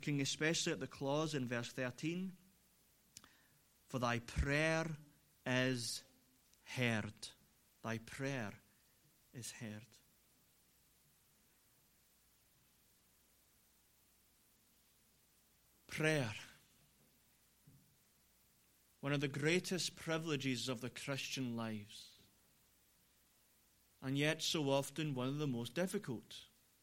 looking especially at the clause in verse 13, for thy prayer is heard. Thy prayer is heard. Prayer. One of the greatest privileges of the Christian lives. And yet so often one of the most difficult.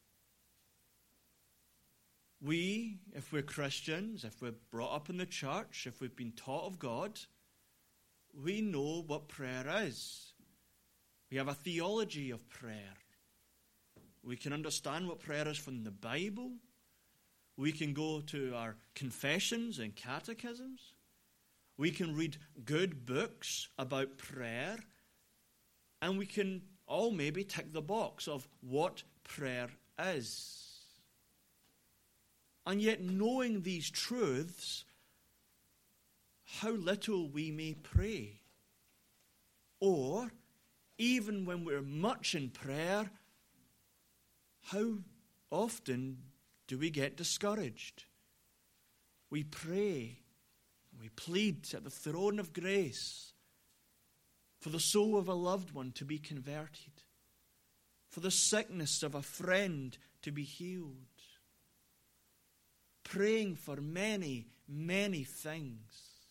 We, if we're Christians, if we're brought up in the church, if we've been taught of God, we know what prayer is. We have a theology of prayer. We can understand what prayer is from the Bible. We can go to our confessions and catechisms. We can read good books about prayer. And we can all maybe tick the box of what prayer is. And yet, knowing these truths, how little we may pray. Or, even when we're much in prayer, how often do we get discouraged? We pray, we plead at the throne of grace for the soul of a loved one to be converted, for the sickness of a friend to be healed, praying for many, many things.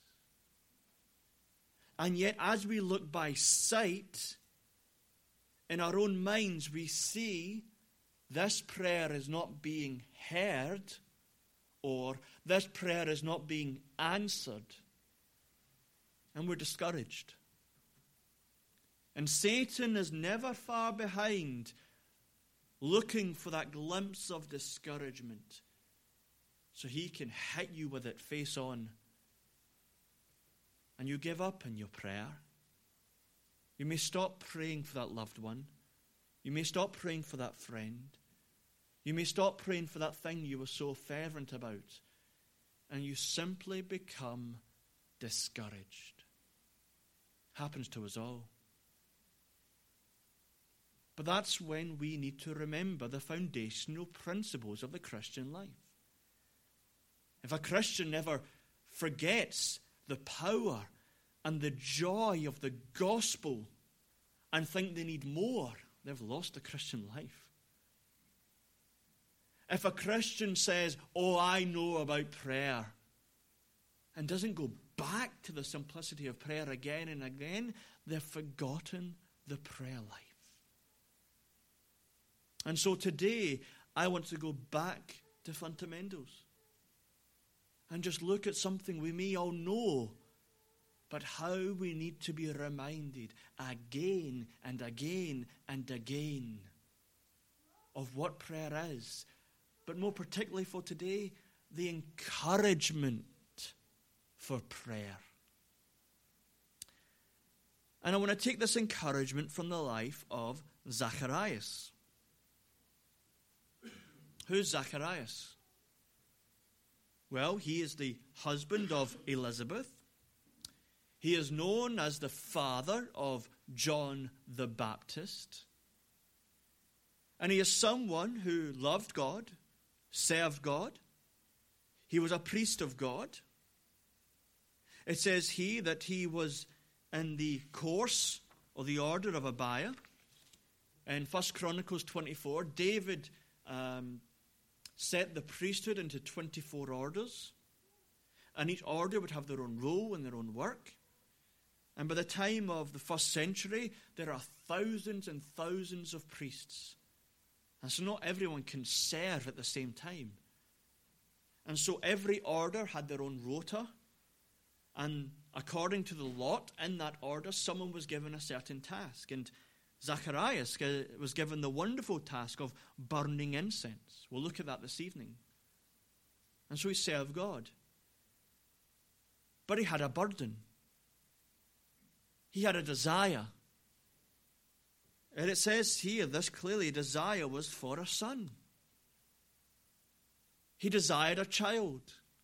And yet, as we look by sight, in our own minds, we see this prayer is not being heard, or this prayer is not being answered. And we're discouraged. And Satan is never far behind, looking for that glimpse of discouragement, so he can hit you with it face on. And you give up in your prayer. You may stop praying for that loved one. You may stop praying for that friend. You may stop praying for that thing you were so fervent about. And you simply become discouraged. Happens to us all. But that's when we need to remember the foundational principles of the Christian life. If a Christian never forgets the power and the joy of the gospel and think they need more, they've lost the Christian life. If a Christian says, oh, I know about prayer, and doesn't go back to the simplicity of prayer again and again, they've forgotten the prayer life. And so today, I want to go back to fundamentals and just look at something we may all know, but how we need to be reminded again and again and again of what prayer is. But more particularly for today, the encouragement for prayer. And I want to take this encouragement from the life of Zacharias. Who's Zacharias? Well, he is the husband of Elizabeth. He is known as the father of John the Baptist. And he is someone who loved God, served God. He was a priest of God. It says here that he was in the course or the order of Abiah. In 1 Chronicles 24, David set the priesthood into 24 orders. And each order would have their own role and their own work. And by the time of the 1st century, there are thousands and thousands of priests. And so not everyone can serve at the same time. And so every order had their own rota. And according to the lot in that order, someone was given a certain task. And Zacharias was given the wonderful task of burning incense. We'll look at that this evening. And so he served God. But he had a burden. He had a desire. And it says here, this clearly, desire was for a son. He desired a child.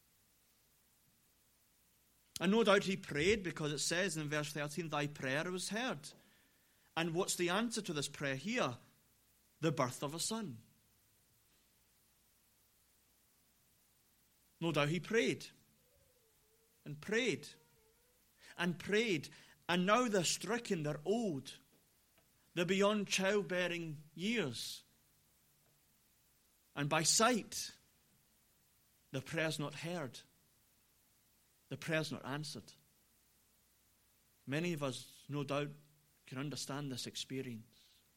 And no doubt he prayed, because it says in verse 13, thy prayer was heard. And what's the answer to this prayer here? The birth of a son. No doubt he prayed and prayed and prayed. And now they're stricken, they're old. They're beyond childbearing years. And by sight, the prayer's not heard. The prayer's not answered. Many of us, no doubt, can understand this experience.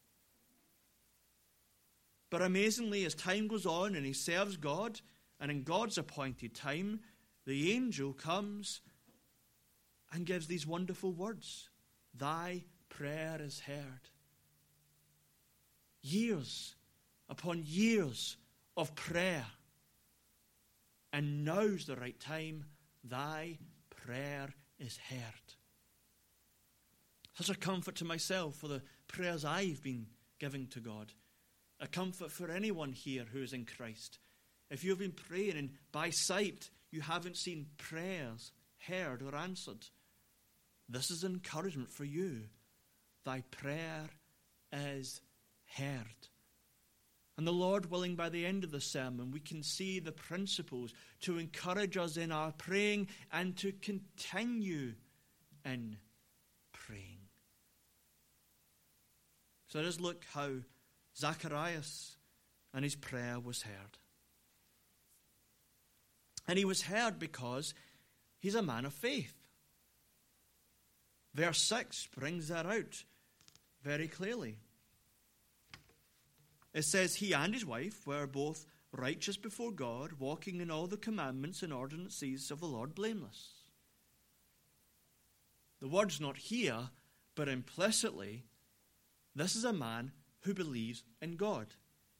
But amazingly, as time goes on and he serves God, and in God's appointed time, the angel comes and gives these wonderful words. Thy prayer is heard. Years upon years of prayer. And now's the right time. Thy prayer is heard. Such a comfort to myself for the prayers I've been giving to God. A comfort for anyone here who is in Christ. If you've been praying and by sight you haven't seen prayers heard or answered, this is encouragement for you. Thy prayer is heard. And the Lord willing, by the end of the sermon, we can see the principles to encourage us in our praying and to continue in praying. So let us look how Zacharias and his prayer was heard. And he was heard because he's a man of faith. Verse 6 brings that out very clearly. It says, he and his wife were both righteous before God, walking in all the commandments and ordinances of the Lord blameless. The word's not here, but implicitly, this is a man who believes in God.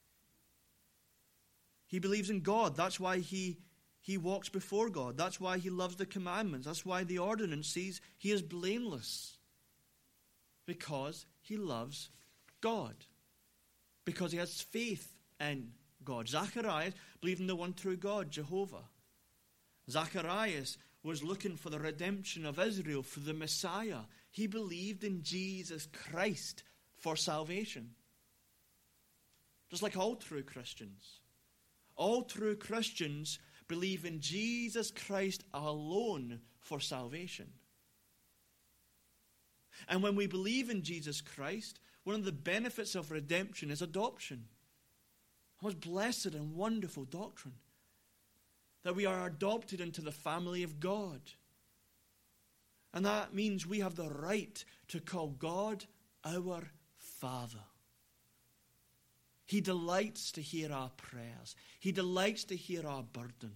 He believes in God. That's why he walks before God. That's why he loves the commandments. That's why the ordinances, he is blameless. Because he loves God. Because he has faith in God. Zacharias believed in the one true God, Jehovah. Zacharias was looking for the redemption of Israel, for the Messiah. He believed in Jesus Christ for salvation. Just like all true Christians. All true Christians believe in Jesus Christ alone for salvation. And when we believe in Jesus Christ, one of the benefits of redemption is adoption. What blessed and wonderful doctrine. That we are adopted into the family of God. And that means we have the right to call God our Father. He delights to hear our prayers. He delights to hear our burdens.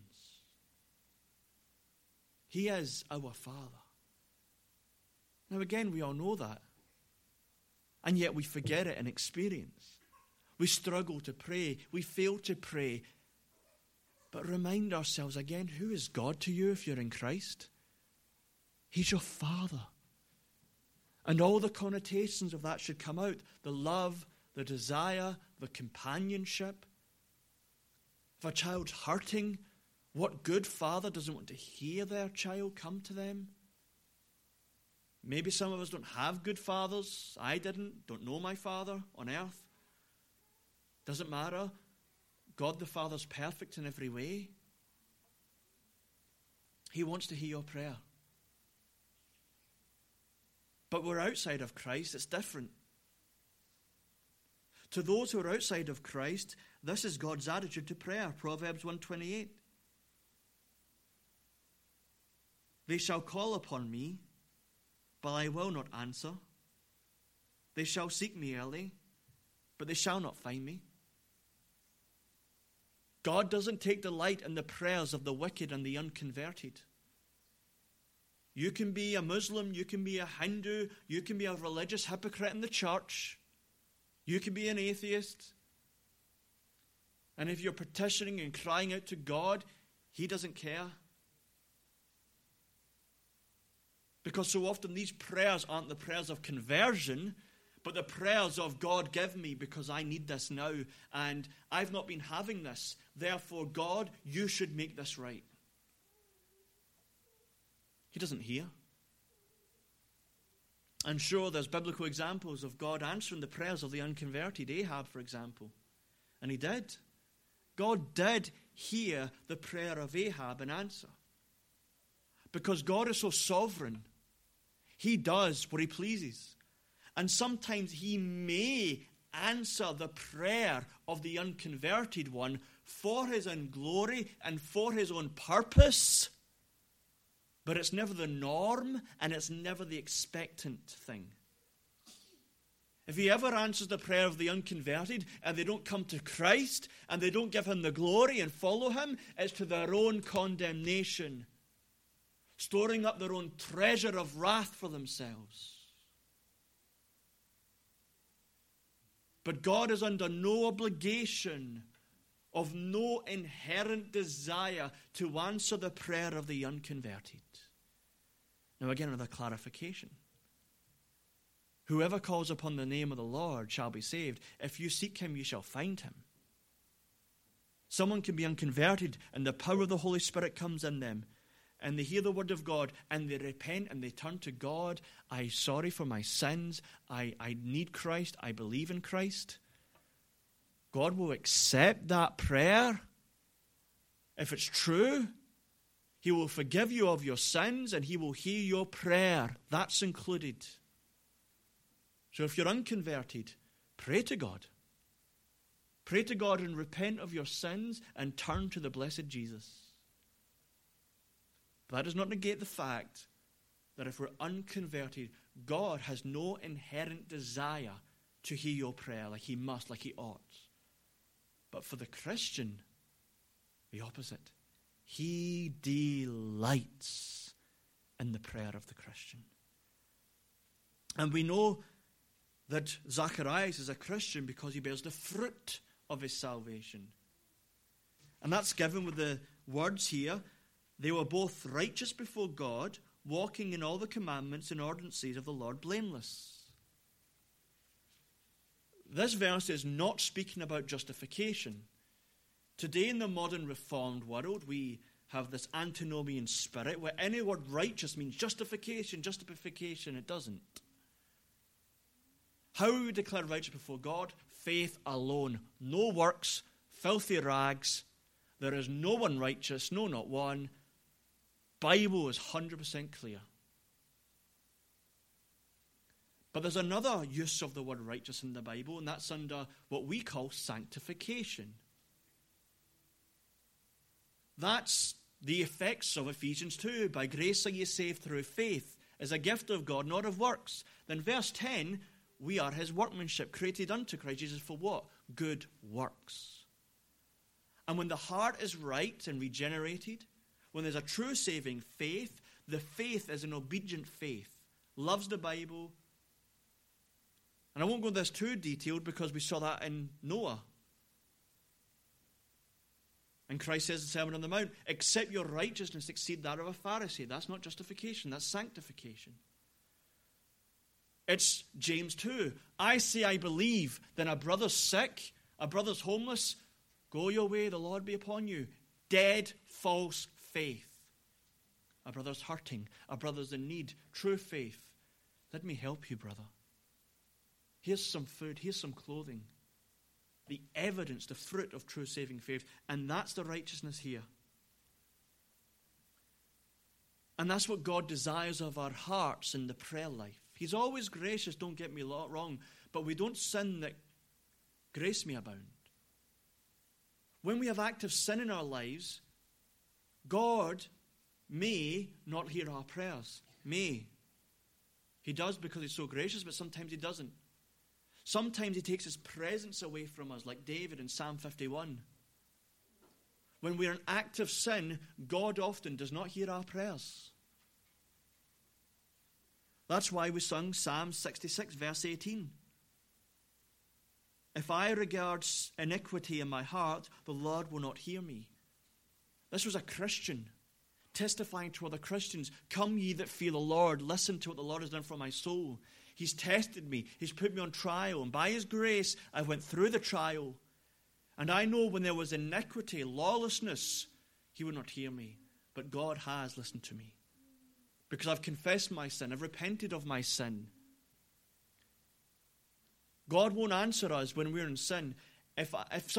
He is our Father. Now again, we all know that. And yet we forget it in experience. We struggle to pray. We fail to pray. But remind ourselves again, who is God to you if you're in Christ? He's your Father. And all the connotations of that should come out. The love, the desire, the companionship. If a child's hurting, what good father doesn't want to hear their child come to them? Maybe some of us don't have good fathers. I don't know my father on earth. Doesn't matter. God the Father's perfect in every way. He wants to hear your prayer. But we're outside of Christ. It's different. To those who are outside of Christ, this is God's attitude to prayer. Proverbs 1:28. They shall call upon me, but I will not answer. They shall seek me early, but they shall not find me. God doesn't take delight in the prayers of the wicked and the unconverted. You can be a Muslim, you can be a Hindu, you can be a religious hypocrite in the church, you can be an atheist. And if you're petitioning and crying out to God, He doesn't care. Because so often these prayers aren't the prayers of conversion, but the prayers of God, give me because I need this now. And I've not been having this. Therefore, God, you should make this right. He doesn't hear. And sure, there's biblical examples of God answering the prayers of the unconverted. Ahab, for example. And he did. God did hear the prayer of Ahab and answer. Because God is so sovereign, he does what he pleases. And sometimes he may answer the prayer of the unconverted one for his own glory and for his own purpose. But it's never the norm, and it's never the expectant thing. If he ever answers the prayer of the unconverted and they don't come to Christ and they don't give him the glory and follow him, it's to their own condemnation, storing up their own treasure of wrath for themselves. But God is under no obligation, of no inherent desire to answer the prayer of the unconverted. Now again, another clarification. Whoever calls upon the name of the Lord shall be saved. If you seek him, you shall find him. Someone can be unconverted and the power of the Holy Spirit comes in them and they hear the word of God and they repent and they turn to God. I'm sorry for my sins. I need Christ. I believe in Christ. God will accept that prayer. If it's true, he will forgive you of your sins and he will hear your prayer. That's included. So if you're unconverted, pray to God. Pray to God and repent of your sins and turn to the blessed Jesus. But that does not negate the fact that if we're unconverted, God has no inherent desire to hear your prayer like he must, like he ought. But for the Christian, the opposite. He delights in the prayer of the Christian. And we know that Zacharias is a Christian because he bears the fruit of his salvation. And that's given with the words here. They were both righteous before God, walking in all the commandments and ordinances of the Lord blameless. This verse is not speaking about justification. Today in the modern reformed world, we have this antinomian spirit where any word righteous means justification. It doesn't. How are we declared righteous before God? Faith alone. No works, filthy rags. There is no one righteous, no, not one. Bible is 100% clear. But there's another use of the word righteous in the Bible, and that's under what we call sanctification. That's the effects of Ephesians 2. By grace are ye saved through faith, as a gift of God, not of works. Then verse 10, we are his workmanship, created unto Christ Jesus for what? Good works. And when the heart is right and regenerated, when there's a true saving faith, the faith is an obedient faith, loves the Bible. And I won't go into this too detailed because we saw that in Noah. And Christ says in the Sermon on the Mount, except your righteousness exceed that of a Pharisee. That's not justification, that's sanctification. It's James 2. I say I believe, then a brother's sick, a brother's homeless. Go your way, the Lord be upon you. Dead, false faith. A brother's hurting, a brother's in need. True faith. Let me help you, brother. Here's some food, here's some clothing. The evidence, the fruit of true saving faith. And that's the righteousness here. And that's what God desires of our hearts in the prayer life. He's always gracious, don't get me wrong, but we don't sin that grace may abound. When we have active sin in our lives, God may not hear our prayers. May. He does because he's so gracious, but sometimes he doesn't. Sometimes he takes his presence away from us, like David in Psalm 51. When we're in active sin, God often does not hear our prayers. That's why we sung Psalm 66, verse 18. If I regard iniquity in my heart, the Lord will not hear me. This was a Christian testifying to other Christians. Come ye that fear the Lord, listen to what the Lord has done for my soul. He's tested me. He's put me on trial. And by his grace, I went through the trial. And I know when there was iniquity, lawlessness, he would not hear me. But God has listened to me. Because I've confessed my sin. I've repented of my sin. God won't answer us when we're in sin. if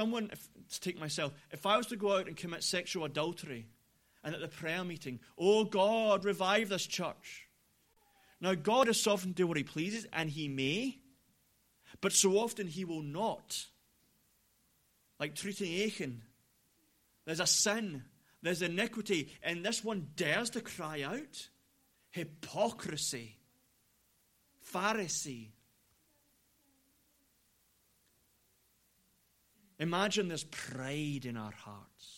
I was to go out and commit sexual adultery, and at the prayer meeting, oh God, revive this church. Now, God is sovereign to do what he pleases, and he may, but so often he will not. Like treating Achan. There's a sin, there's iniquity, and this one dares to cry out. Hypocrisy. Pharisee. Imagine this pride in our hearts.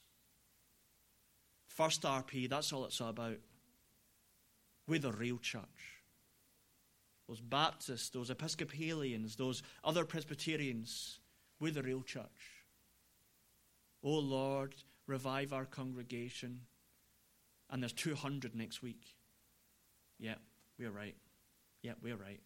First RP, that's all it's about. We're the real church. Those Baptists, those Episcopalians, those other Presbyterians, we're the real church. Oh Lord, revive our congregation. And there's 200 next week. Yeah, we're right. Yeah, we're right.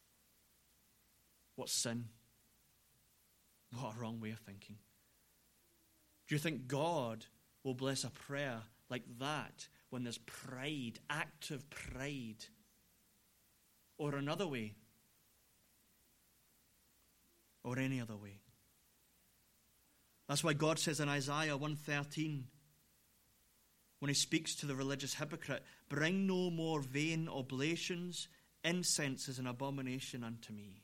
What sin? What a wrong way of thinking. Do you think God will bless a prayer like that when there's pride, active pride? Or another way? Or any other way? That's why God says in Isaiah 1:13, when he speaks to the religious hypocrite, bring no more vain oblations, incense is an abomination unto me.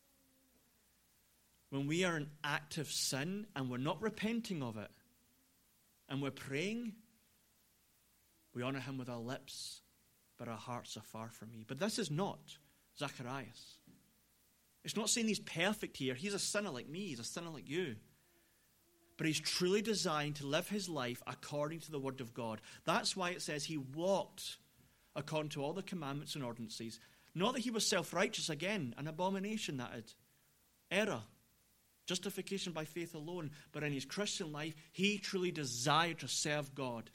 When we are in active sin and we're not repenting of it, and we're praying, we honor him with our lips, but our hearts are far from me. But this is not Zacharias. It's not saying he's perfect here. He's a sinner like me. He's a sinner like you. But he's truly designed to live his life according to the word of God. That's why it says he walked according to all the commandments and ordinances. Not that he was self-righteous, again, an abomination that had. Error. Justification by faith alone. But in his Christian life, he truly desired to serve God.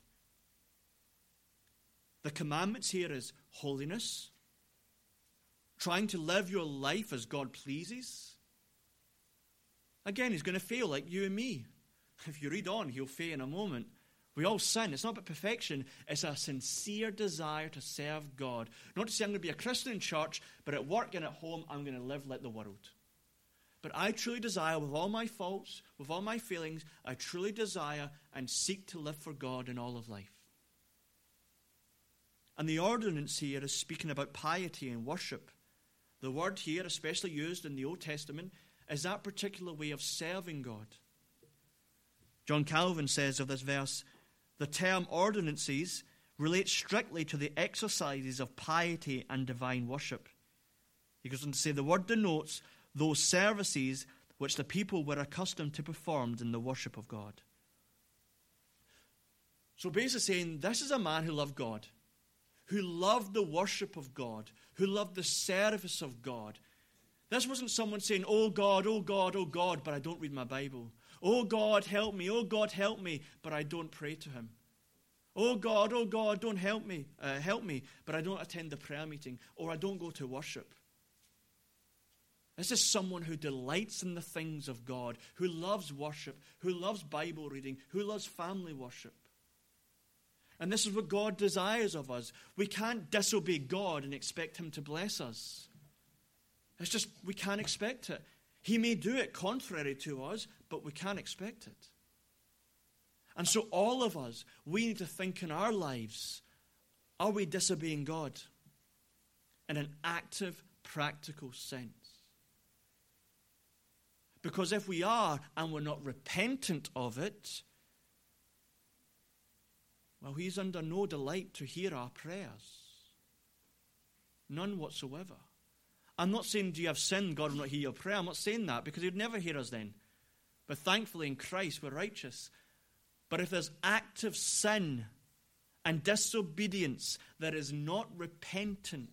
The commandments here is holiness, trying to live your life as God pleases. Again, he's going to fail like you and me. If you read on, he'll fail in a moment. We all sin. It's not about perfection. It's a sincere desire to serve God. Not to say I'm going to be a Christian in church, but at work and at home, I'm going to live like the world. But I truly desire, with all my faults, with all my failings, I truly desire and seek to live for God in all of life. And the ordinance here is speaking about piety and worship. The word here, especially used in the Old Testament, is that particular way of serving God. John Calvin says of this verse, the term ordinances relates strictly to the exercises of piety and divine worship. He goes on to say the word denotes those services which the people were accustomed to perform in the worship of God. So basically saying, this is a man who loved God, who loved the worship of God, who loved the service of God. This wasn't someone saying, oh God, oh God, oh God, but I don't read my Bible. Oh God, help me, but I don't pray to him. Oh God, don't help me, but I don't attend the prayer meeting, or I don't go to worship. This is someone who delights in the things of God, who loves worship, who loves Bible reading, who loves family worship. And this is what God desires of us. We can't disobey God and expect him to bless us. It's just, we can't expect it. He may do it contrary to us, but we can't expect it. And so all of us, we need to think in our lives, are we disobeying God in an active, practical sense? Because if we are, and we're not repentant of it, well, he's under no delight to hear our prayers. None whatsoever. I'm not saying, do you have sin, God will not hear your prayer. I'm not saying that, because he'd never hear us then. But thankfully in Christ we're righteous. But if there's active sin and disobedience that is not repentant,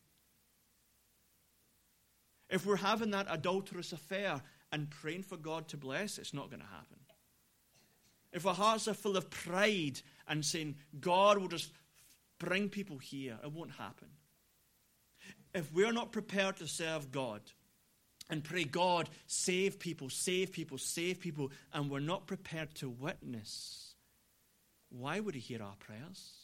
if we're having that adulterous affair and praying for God to bless, it's not going to happen. If our hearts are full of pride and saying, God will just bring people here, it won't happen. If we're not prepared to serve God and pray, God, save people, and we're not prepared to witness, why would he hear our prayers?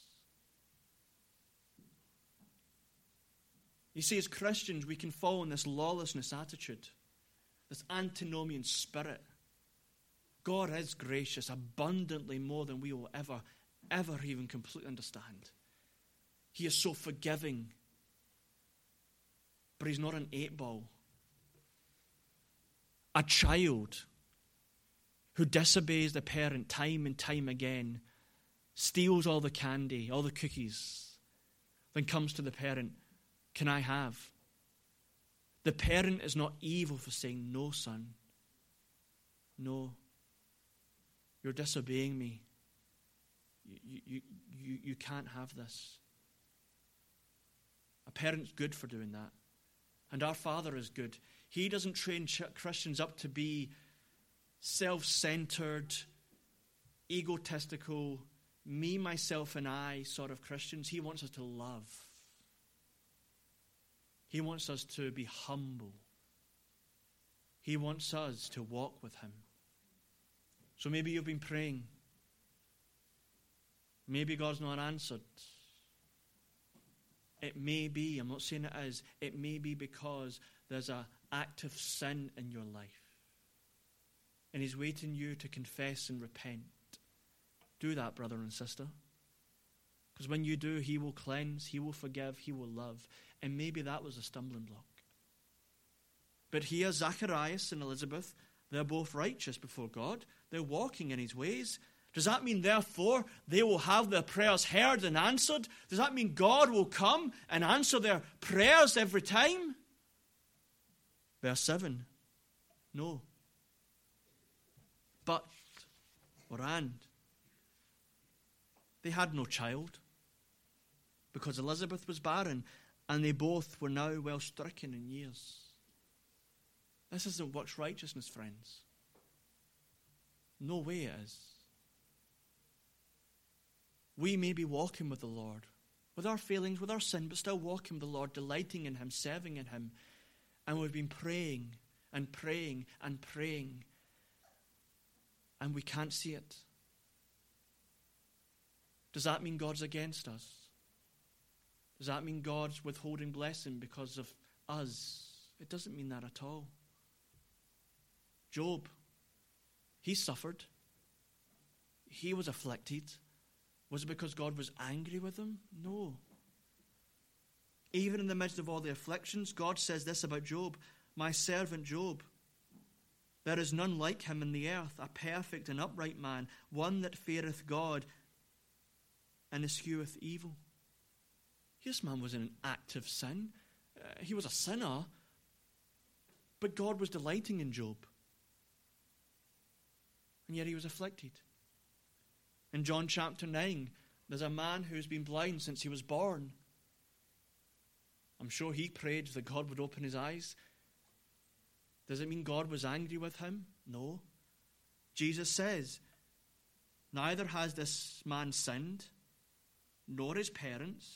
You see, as Christians, we can fall in this lawlessness attitude, this antinomian spirit. God is gracious, abundantly more than we will ever even completely understand. He is so forgiving. But he's not an 8-ball. A child who disobeys the parent time and time again, steals all the candy, all the cookies, then comes to the parent, can I have? The parent is not evil for saying, no, son. No. You're disobeying me. You can't have this. A parent's good for doing that. And our Father is good. He doesn't train Christians up to be self-centered, egotistical, me, myself, and I sort of Christians. He wants us to love. He wants us to be humble. He wants us to walk with him. So maybe you've been praying. Maybe God's not answered. It may be, I'm not saying it is, it may be because there's an active sin in your life. And he's waiting you to confess and repent. Do that, brother and sister. Because when you do, he will cleanse, he will forgive, he will love. And maybe that was a stumbling block. But here, Zacharias and Elizabeth, they're both righteous before God. They're walking in his ways. Does that mean, therefore, they will have their prayers heard and answered? Does that mean God will come and answer their prayers every time? Verse 7. No. But, or and, they had no child because Elizabeth was barren and they both were now well stricken in years. This isn't works righteousness, friends. No way it is. We may be walking with the Lord, with our failings, with our sin, but still walking with the Lord, delighting in him, serving in him. And we've been praying and praying and praying, and we can't see it. Does that mean God's against us? Does that mean God's withholding blessing because of us? It doesn't mean that at all. Job, he suffered. He was afflicted. Was it because God was angry with him? No. Even in the midst of all the afflictions, God says this about Job, my servant Job, there is none like him in the earth, a perfect and upright man, one that feareth God and escheweth evil. This man was in an active sin. He was a sinner, but God was delighting in Job. And yet he was afflicted. In John chapter 9, there's a man who's been blind since he was born. I'm sure he prayed that God would open his eyes. Does it mean God was angry with him? No. Jesus says, neither has this man sinned, nor his parents.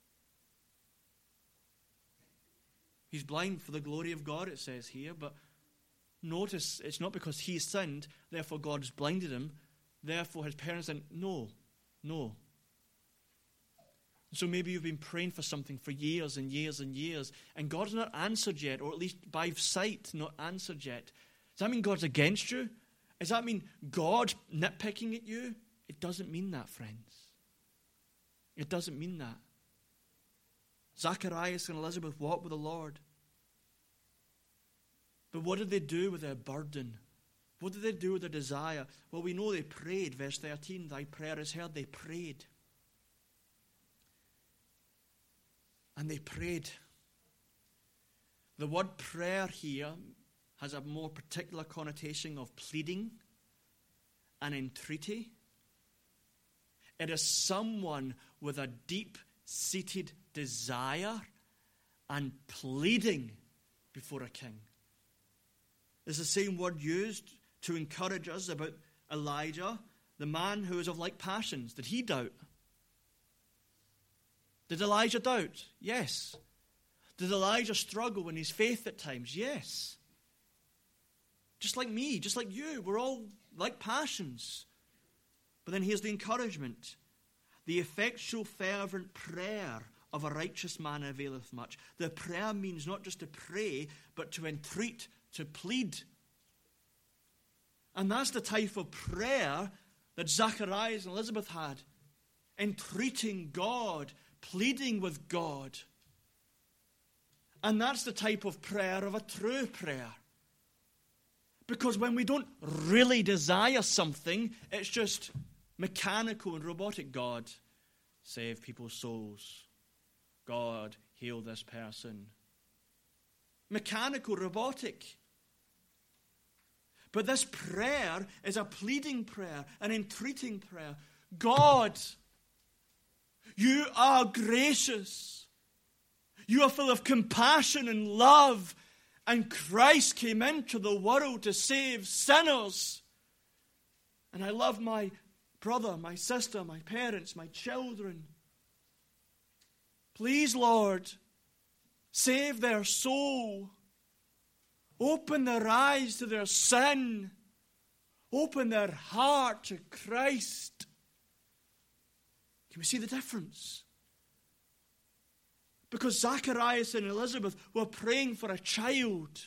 He's blind for the glory of God, it says here, but notice it's not because he sinned, therefore God's blinded him, therefore his parents didn't. No. So maybe you've been praying for something for years and years and years, and God's not answered yet, or at least by sight not answered yet. Does that mean God's against you? Does that mean God nitpicking at you? It doesn't mean that, friends. It doesn't mean that. Zacharias and Elizabeth walked with the Lord. But what did they do with their burden? What did they do with their desire? Well, we know they prayed. Verse 13, thy prayer is heard. They prayed. And they prayed. The word prayer here has a more particular connotation of pleading and entreaty. It is someone with a deep-seated desire and pleading before a king. It's the same word used to encourage us about Elijah, the man who is of like passions. Did he doubt? Did Elijah doubt? Yes. Did Elijah struggle in his faith at times? Yes. Just like me, just like you, we're all like passions. But then here's the encouragement. The effectual fervent prayer of a righteous man availeth much. The prayer means not just to pray, but to entreat, to plead. And that's the type of prayer that Zacharias and Elizabeth had, entreating God, pleading with God. And that's the type of prayer of a true prayer. Because when we don't really desire something, it's just mechanical and robotic. God, save people's souls. God, heal this person. Mechanical, robotic. But this prayer is a pleading prayer, an entreating prayer. God, you are gracious. You are full of compassion and love. And Christ came into the world to save sinners. And I love my brother, my sister, my parents, my children. Please, Lord, save their soul. Open their eyes to their sin. Open their heart to Christ. Can we see the difference? Because Zacharias and Elizabeth were praying for a child.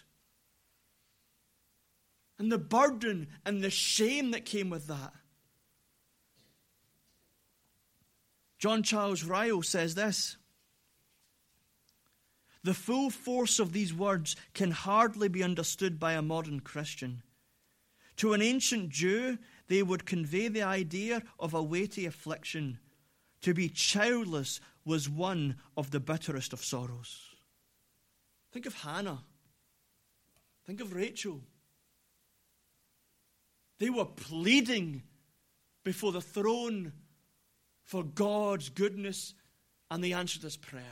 And the burden and the shame that came with that. John Charles Ryle says this: the full force of these words can hardly be understood by a modern Christian. To an ancient Jew, they would convey the idea of a weighty affliction. To be childless was one of the bitterest of sorrows. Think of Hannah. Think of Rachel. They were pleading before the throne for God's goodness, and they answered this prayer.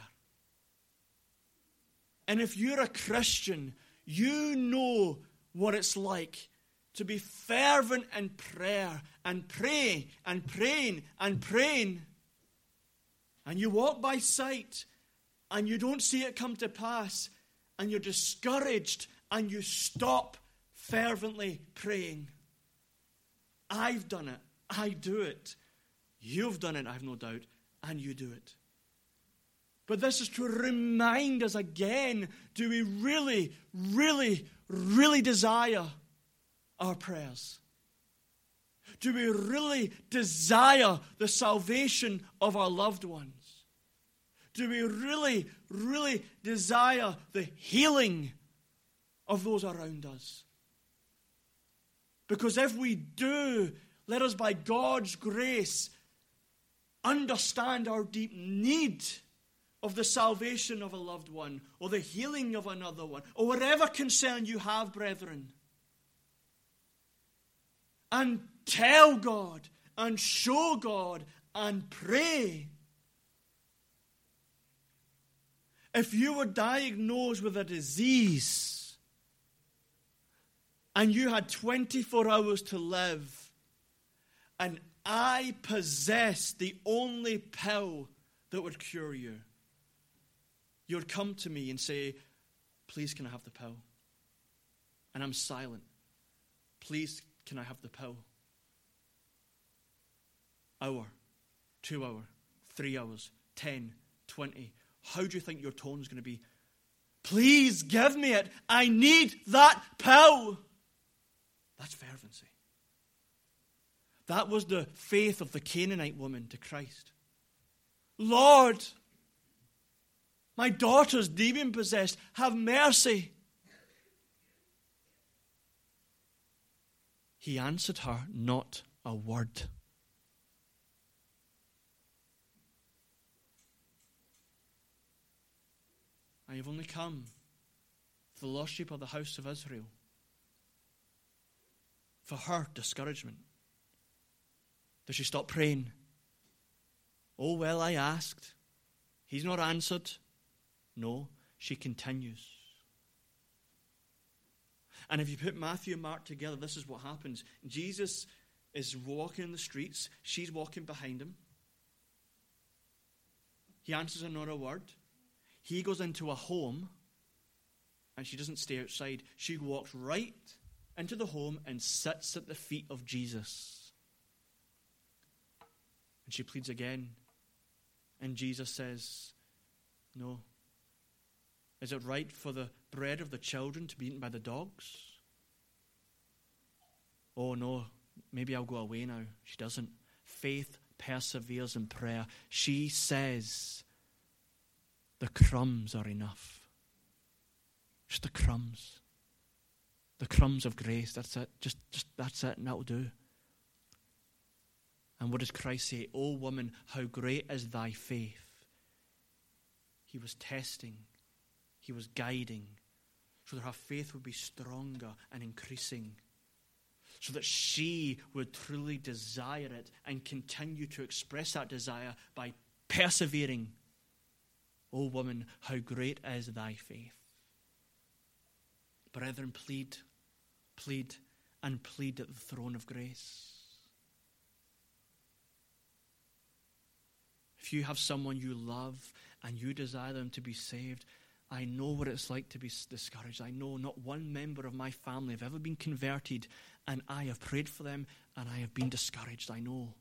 And if you're a Christian, you know what it's like to be fervent in prayer and pray and praying and praying. And you walk by sight and you don't see it come to pass, and you're discouraged and you stop fervently praying. I've done it. I do it. You've done it, I've no doubt, and you do it. But this is to remind us again, do we really, really, really desire our prayers? Do we really desire the salvation of our loved ones? Do we really, really desire the healing of those around us? Because if we do, let us by God's grace understand our deep need of the salvation of a loved one, or the healing of another one, or whatever concern you have, brethren. And tell God, and show God, and pray. If you were diagnosed with a disease, and you had 24 hours to live, and I possessed the only pill that would cure you, you would come to me and say, please, can I have the pill? And I'm silent. Please, can I have the pill? Hour, 2 hours, 3 hours, 10, 20. How do you think your tone is going to be? Please give me it. I need that pill. That's fervency. That was the faith of the Canaanite woman to Christ. Lord, my daughter's demon-possessed. Have mercy. He answered her not a word. I have only come for the lost sheep of the house of Israel. For her discouragement. Does she stop praying? Oh, well, I asked. He's not answered. No, she continues. And if you put Matthew and Mark together, this is what happens. Jesus is walking in the streets. She's walking behind him. He answers her not a word. He goes into a home, and she doesn't stay outside. She walks right into the home and sits at the feet of Jesus. And she pleads again. And Jesus says, no. Is it right for the bread of the children to be eaten by the dogs? oh no, maybe I'll go away now. She doesn't. Faith perseveres in prayer. She says, the crumbs are enough. Just the crumbs. The crumbs of grace. That's it. Just that's it, and that'll do. And what does Christ say? O woman, how great is thy faith. He was testing. He was guiding. So that her faith would be stronger and increasing. So that she would truly desire it and continue to express that desire by persevering. O woman, how great is thy faith. Brethren, plead, and plead at the throne of grace. If you have someone you love and you desire them to be saved, I know what it's like to be discouraged. I know not one member of my family have ever been converted, and I have prayed for them and I have been discouraged. I know.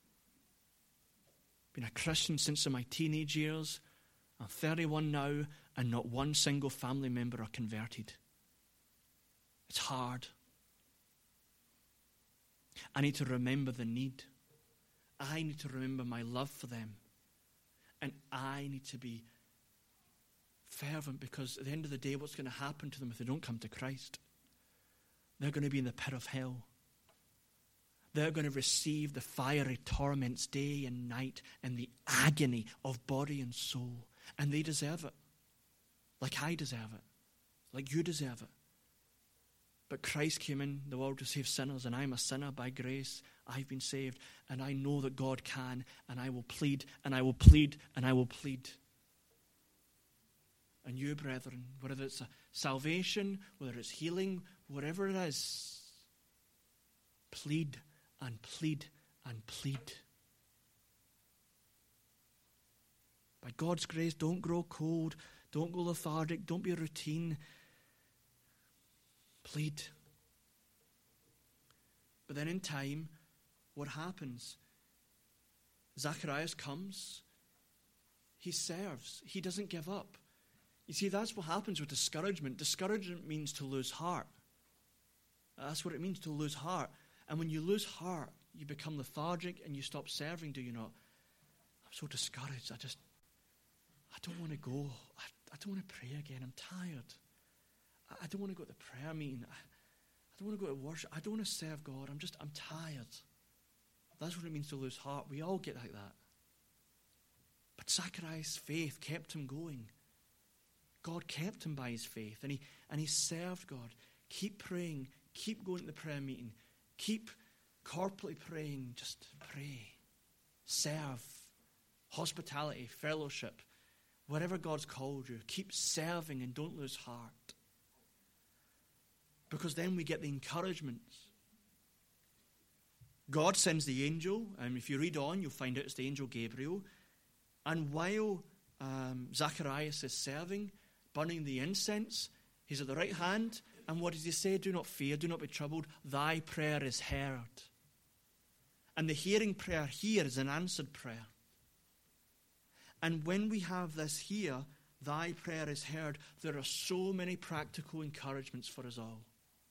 Been a Christian since my teenage years. I'm 31 now, and not one single family member are converted. It's hard. I need to remember the need. I need to remember my love for them. And I need to be fervent, because at the end of the day, what's going to happen to them if they don't come to Christ? They're going to be in the pit of hell. They're going to receive the fiery torments day and night and the agony of body and soul. And they deserve it. Like I deserve it. Like you deserve it. But Christ came in the world to save sinners, and I'm a sinner by grace. I've been saved, and I know that God can, and I will plead, and I will plead, and I will plead. And you, brethren, whether it's a salvation, whether it's healing, whatever it is, plead and plead and plead. By God's grace, don't grow cold, don't go lethargic, don't be a routine. Plead. But then in time, what happens? Zacharias comes. He serves. He doesn't give up. You see, that's what happens with discouragement. Discouragement means to lose heart. That's what it means, to lose heart. And when you lose heart, you become lethargic and you stop serving, do you not? I'm so discouraged. I don't want to go. I don't want to pray again. I'm tired. I don't want to go to the prayer meeting. I don't want to go to worship. I don't want to serve God. I'm tired. That's what it means to lose heart. We all get like that. But Zacharias' faith kept him going. God kept him by his faith, and he served God. Keep praying. Keep going to the prayer meeting. Keep corporately praying. Just pray. Serve. Hospitality, fellowship. Whatever God's called you, keep serving and don't lose heart. Because then we get the encouragement. God sends the angel, and if you read on, you'll find out it's the angel Gabriel. And while Zacharias is serving, burning the incense, he's at the right hand, and what does he say? Do not fear, do not be troubled, thy prayer is heard. And the hearing prayer here is an answered prayer. And when we have this here, thy prayer is heard, there are so many practical encouragements for us all.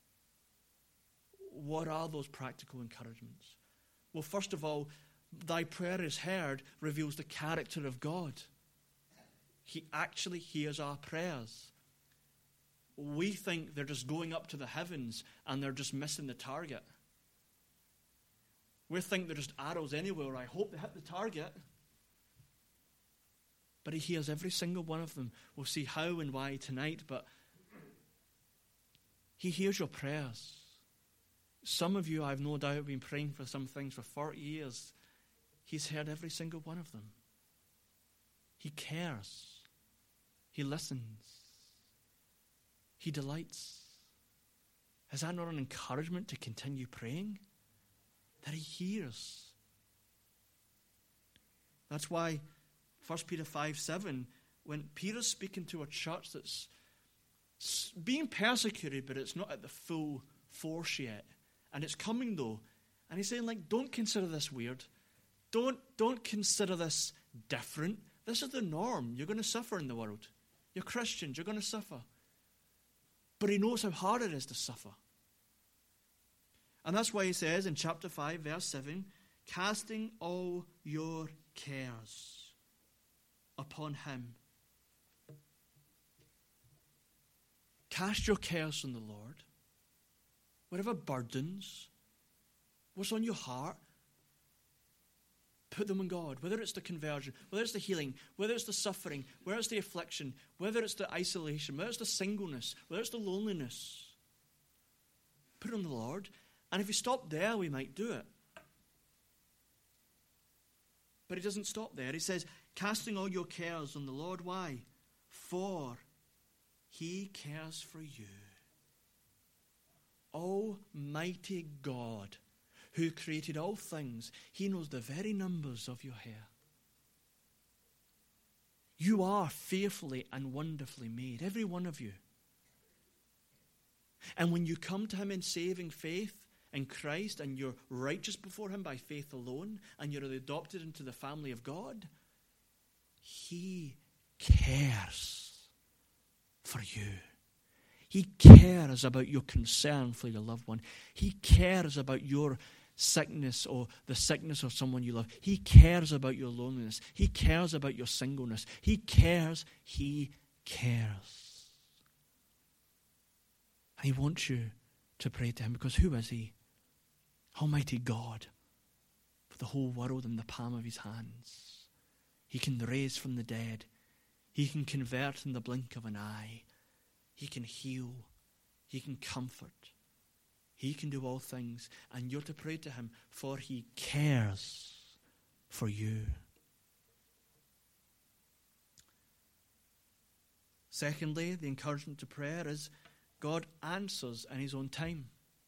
What are those practical encouragements? Well, first of all, thy prayer is heard reveals the character of God. He actually hears our prayers. We think they're just going up to the heavens and they're just missing the target. We think they're just arrows anywhere. I hope they hit the target. But he hears every single one of them. We'll see how and why tonight, but he hears your prayers. Some of you, I've no doubt, have been praying for some things for 40 years. He's heard every single one of them. He cares. He listens. He delights. Is that not an encouragement to continue praying? That he hears. That's why 1 Peter 5:7, when Peter's speaking to a church that's being persecuted, but it's not at the full force yet, and it's coming though, and he's saying, like, don't consider this weird. Don't consider this different. This is the norm. You're going to suffer in the world. You're Christians. You're going to suffer. But he knows how hard it is to suffer. And that's why he says in chapter 5, verse 7, casting all your cares upon him. Cast your cares on the Lord. Whatever burdens, what's on your heart, put them on God. Whether it's the conversion, whether it's the healing, whether it's the suffering, whether it's the affliction, whether it's the isolation, whether it's the singleness, whether it's the loneliness, put it on the Lord. And if you stop there, we might do it. But he doesn't stop there. He says, casting all your cares on the Lord. Why? For he cares for you. Almighty God, who created all things, he knows the very numbers of your hair. You are fearfully and wonderfully made, every one of you. And when you come to him in saving faith in Christ, and you're righteous before him by faith alone, and you're adopted into the family of God, he cares for you. He cares about your concern for your loved one. He cares about your sickness or the sickness of someone you love. He cares about your loneliness. He cares about your singleness. He cares. He cares. And he wants you to pray to him, because who is he? Almighty God, with the whole world in the palm of his hands. He can raise from the dead. He can convert in the blink of an eye. He can heal. He can comfort. He can do all things. And you're to pray to him, for he cares for you. Secondly, the encouragement to prayer is God answers in his own time.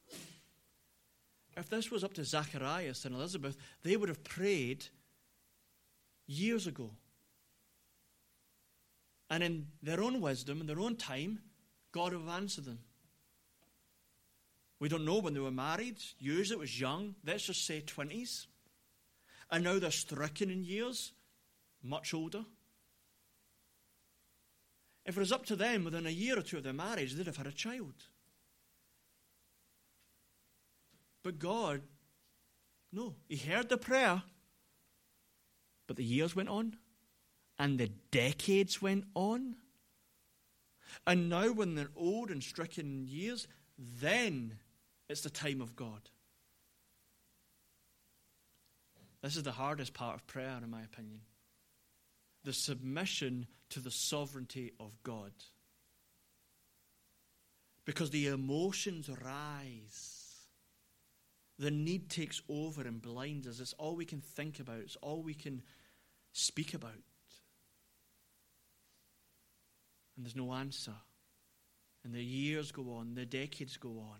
If this was up to Zacharias and Elizabeth, they would have prayed years ago. And in their own wisdom, in their own time, God would have answered them. We don't know when they were married. Usually it was young. Let's just say 20s. And now they're stricken in years, much older. If it was up to them, within a year or two of their marriage, they'd have had a child. But God, no, he heard the prayer, but the years went on, and the decades went on. And now when they're old and stricken in years, then it's the time of God. This is the hardest part of prayer, in my opinion. The submission to the sovereignty of God. Because the emotions rise. The need takes over and blinds us. It's all we can think about. It's all we can speak about. And there's no answer. And the years go on, the decades go on.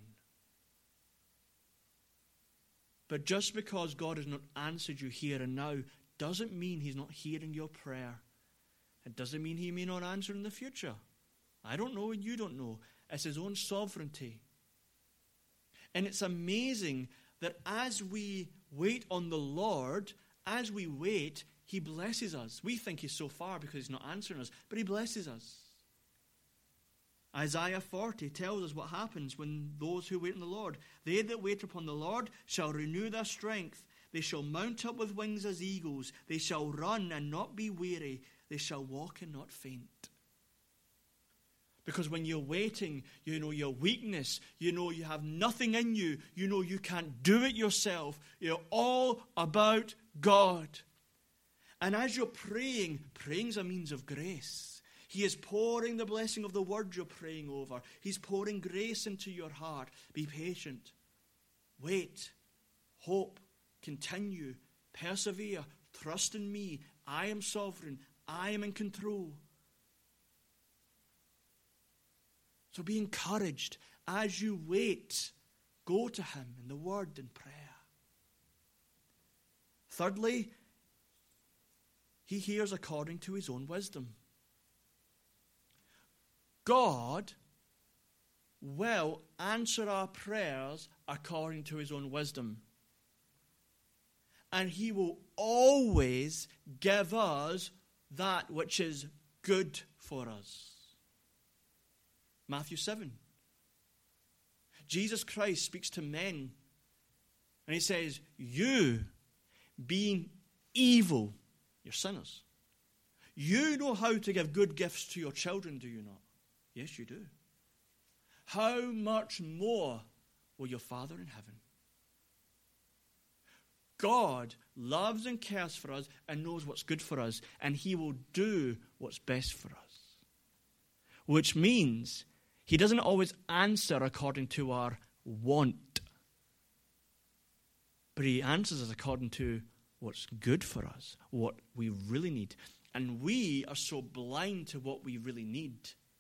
But just because God has not answered you here and now doesn't mean he's not hearing your prayer. It doesn't mean he may not answer in the future. I don't know and you don't know. It's his own sovereignty. And it's amazing that as we wait on the Lord, as we wait, he blesses us. We think he's so far because he's not answering us, but he blesses us. Isaiah 40 tells us what happens when those who wait on the Lord. They that wait upon the Lord shall renew their strength. They shall mount up with wings as eagles. They shall run and not be weary. They shall walk and not faint. Because when you're waiting, you know your weakness. You know you have nothing in you. You know you can't do it yourself. You're all about God. And as you're praying, praying's a means of grace. He is pouring the blessing of the word you're praying over. He's pouring grace into your heart. Be patient. Wait. Hope. Continue. Persevere. Trust in me. I am sovereign. I am in control. So be encouraged. As you wait, go to him in the word and prayer. Thirdly, he hears according to his own wisdom. God will answer our prayers according to his own wisdom. And he will always give us that which is good for us. Matthew 7. Jesus Christ speaks to men And he says, you, being evil, you're sinners. You know how to give good gifts to your children, do you not? Yes, you do. How much more will your Father in heaven? God loves and cares for us and knows what's good for us, and he will do what's best for us. Which means he doesn't always answer according to our want, but he answers us according to what's good for us, what we really need. And we are so blind to what we really need.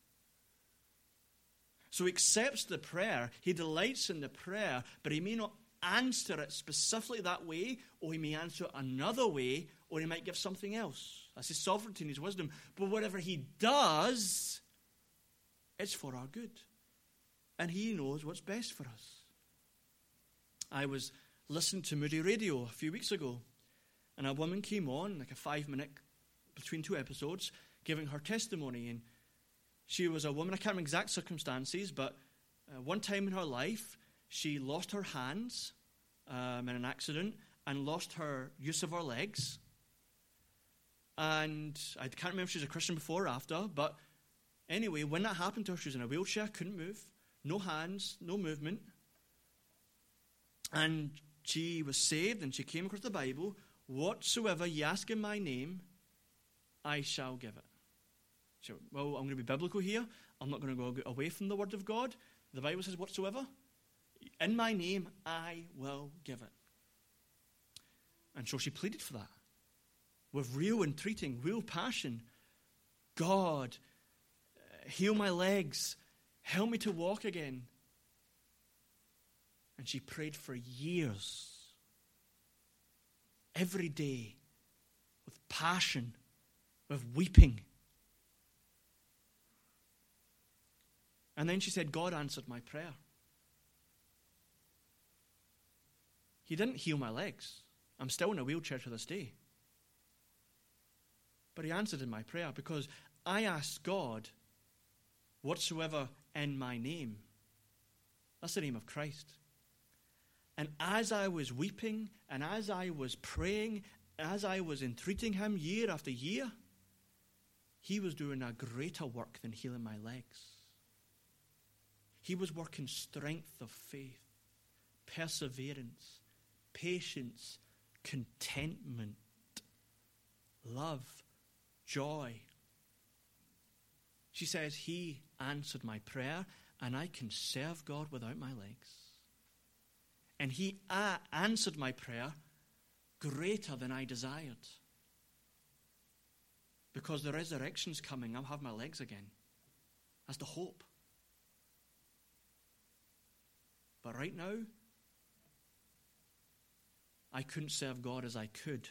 So he accepts the prayer, he delights in the prayer, but he may not answer it specifically that way, or he may answer it another way, or he might give something else. That's his sovereignty and his wisdom. But whatever he does, it's for our good. And he knows what's best for us. I was listening to Moody Radio a few weeks ago, and a woman came on, like a 5-minute between two episodes, giving her testimony. And she was a woman, I can't remember exact circumstances, but one time in her life, she lost her hands in an accident and lost her use of her legs. And I can't remember if she was a Christian before or after, but anyway, when that happened to her, she was in a wheelchair, couldn't move, no hands, no movement. And she was saved, and she came across the Bible. Whatsoever ye ask in my name, I shall give it. So, well, I'm going to be biblical here. I'm not going to go away from the word of God. The Bible says whatsoever. In my name, I will give it. And so she pleaded for that with real entreating, real passion. God, heal my legs. Help me to walk again. And she prayed for years, every day, with passion, with weeping. And then she said, God answered my prayer. He didn't heal my legs. I'm still in a wheelchair to this day. But he answered in my prayer because I asked God, whatsoever in my name. That's the name of Christ. And as I was weeping, and as I was praying, as I was entreating him year after year, he was doing a greater work than healing my legs. He was working strength of faith, perseverance, patience, contentment, love, joy. She says, he answered my prayer, and I can serve God without my legs. And he answered my prayer greater than I desired. Because the resurrection's coming, I'll have my legs again. That's the hope. But right now, I couldn't serve God as I could.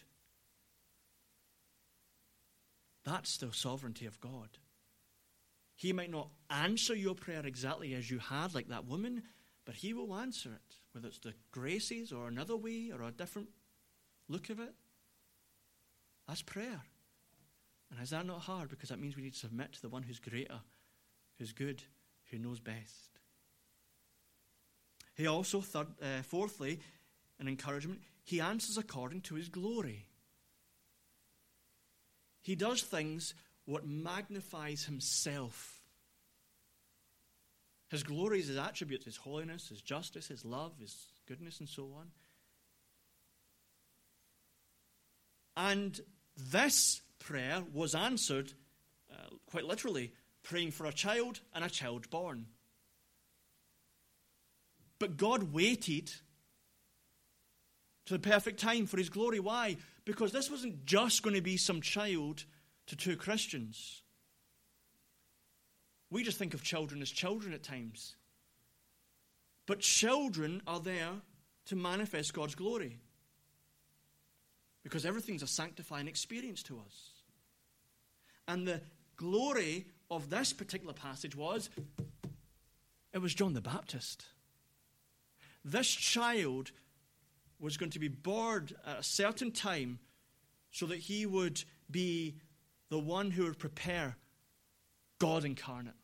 That's the sovereignty of God. He might not answer your prayer exactly as you had, like that woman, but he will answer it, whether it's the graces or another way or a different look of it. That's prayer. And is that not hard? Because that means we need to submit to the one who's greater, who's good, who knows best. He also, fourthly, an encouragement, he answers according to his glory. He does things what magnifies himself. His glory is his attributes, his holiness, his justice, his love, his goodness, and so on. And this prayer was answered, quite literally, praying for a child and a child born. But God waited to the perfect time for his glory. Why? Because this wasn't just going to be some child to two Christians. We just think of children as children at times. But children are there to manifest God's glory. Because everything's a sanctifying experience to us. And the glory of this particular passage was, it was John the Baptist. This child was going to be born at a certain time so that he would be the one who would prepare God incarnate.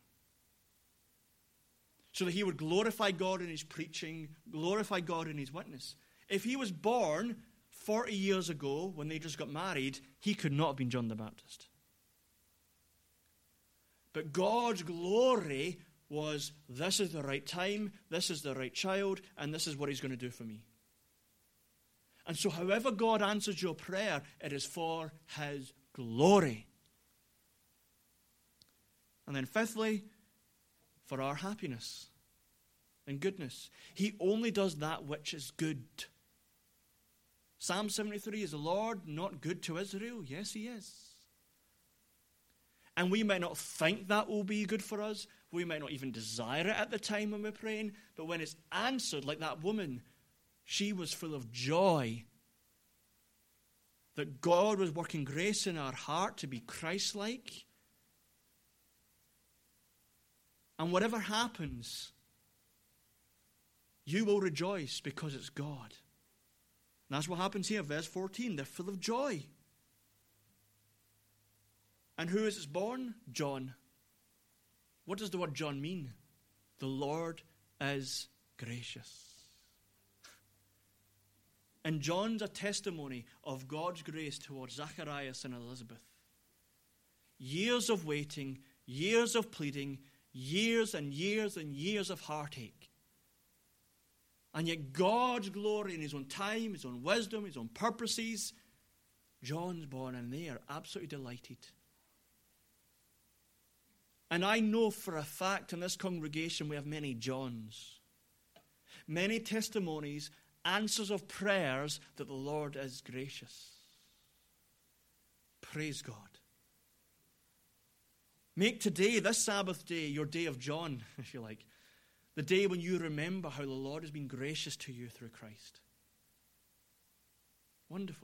So that he would glorify God in his preaching, glorify God in his witness. If he was born 40 years ago when they just got married, he could not have been John the Baptist. But God's glory was, this is the right time, this is the right child, and this is what he's going to do for me. And so however God answers your prayer, it is for his glory. And then fifthly, for our happiness and goodness. He only does that which is good. Psalm 73, is the Lord not good to Israel? Yes, he is. And we might not think that will be good for us. We might not even desire it at the time when we're praying. But when it's answered, like that woman, she was full of joy that God was working grace in our heart to be Christ-like. And whatever happens, you will rejoice because it's God. And that's what happens here, verse 14. They're full of joy. And who is born? John. What does the word John mean? The Lord is gracious. And John's a testimony of God's grace towards Zacharias and Elizabeth. Years of waiting, years of pleading, years and years and years of heartache. And yet God's glory in his own time, his own wisdom, his own purposes, John's born and they are absolutely delighted. And I know for a fact in this congregation we have many Johns. Many testimonies, answers of prayers that the Lord is gracious. Praise God. Make today, this Sabbath day, your day of John, if you like. The day when you remember how the Lord has been gracious to you through Christ. Wonderful.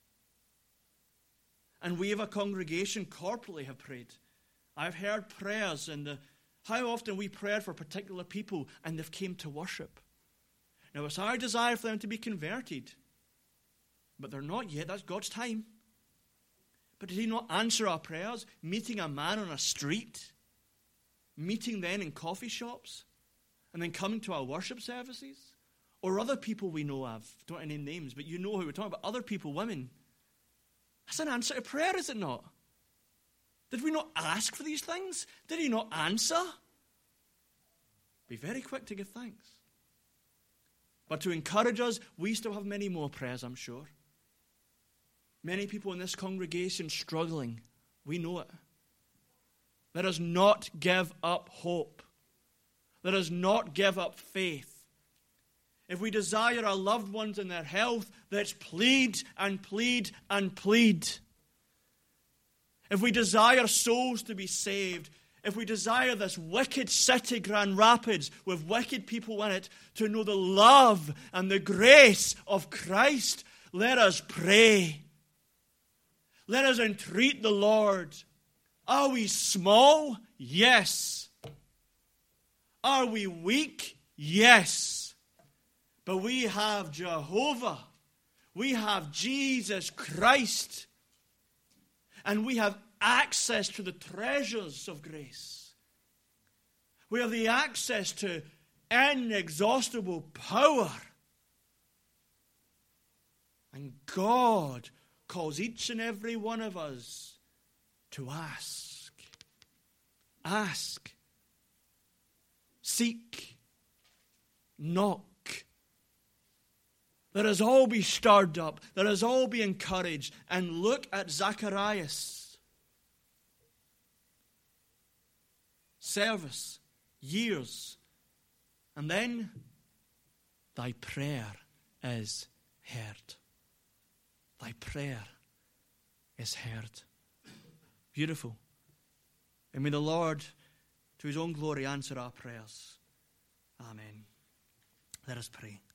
And we have a congregation corporately have prayed. I've heard prayers and how often we prayed for particular people and they've came to worship. Now it's our desire for them to be converted. But they're not yet. That's God's time. But did he not answer our prayers? Meeting a man on a street? Meeting then in coffee shops? And then coming to our worship services? Or other people we know of? Don't want to name names, but you know who we're talking about. Other people, women. That's an answer to prayer, is it not? Did we not ask for these things? Did he not answer? Be very quick to give thanks. But to encourage us, we still have many more prayers, I'm sure. Many people in this congregation struggling. We know it. Let us not give up hope. Let us not give up faith. If we desire our loved ones in their health, let's plead and plead and plead. If we desire souls to be saved, if we desire this wicked city, Grand Rapids, with wicked people in it, to know the love and the grace of Christ, let us pray. Let us entreat the Lord. Are we small? Yes. Are we weak? Yes. But we have Jehovah. We have Jesus Christ. And we have access to the treasures of grace. We have the access to inexhaustible power. And God calls each and every one of us to ask. Ask. Seek. Knock. Let us all be stirred up. Let us all be encouraged. And look at Zacharias. Service. Years. And then, thy prayer is heard. Thy prayer is heard. Beautiful. And may the Lord, to his own glory, answer our prayers. Amen. Let us pray.